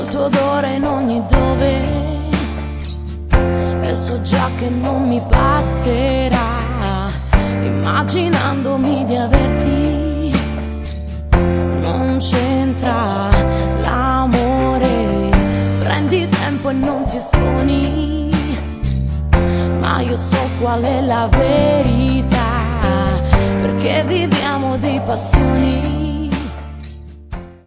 il tuo odore in ogni dove, e so già che non mi passerà, immaginandomi di averti. Non c'entra l'amore, prendi tempo e non ti esponi, ma io so qual è la verità, perché viviamo di passioni.